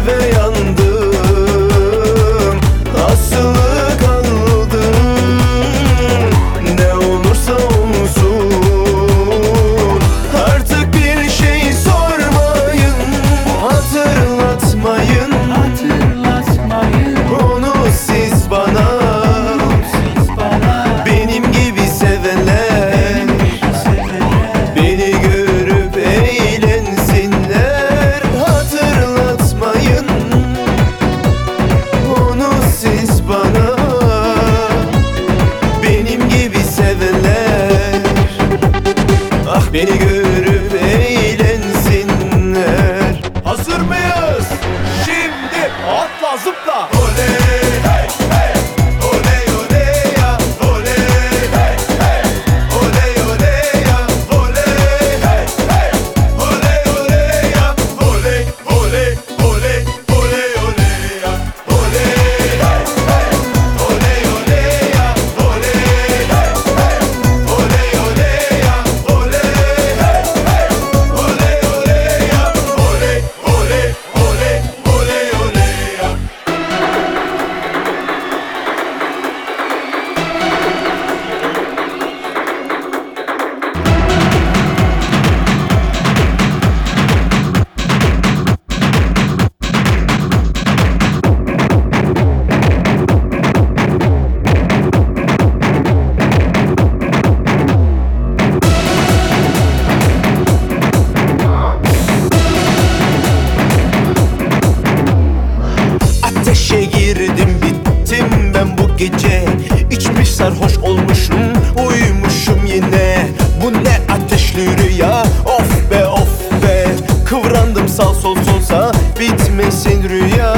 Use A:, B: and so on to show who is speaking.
A: ve yandım, asılı kaldım. Ne olursa olsun artık bir şey sormayın, hatırlatmayın onu siz bana. Benim gibi sevenler beni görüp eğlensinler, hatırlatmayın onu siz bana. Benim gibi sevenler, ah beni görüp eğlensinler. Hazır mıyız? Şimdi atla zıpla. Oley hey hey, oley oley ya, oley hey hey, oley oley ya, oley hey hey, oley oley ya, oley oley oley oley oley ya, oley hey hey, oley oley ya, oley hey hey, oley oley ya, oley hey hey, oley oley ya, oley oley oley oley oley ya. Ateşe girdim, bittim ben bu gece. İçmiş sarhoş olmuşum, uyumuşum yine. Bu ne ateşli rüya, of be of be. Kıvrandım sağ sol solsa bitmesin rüya.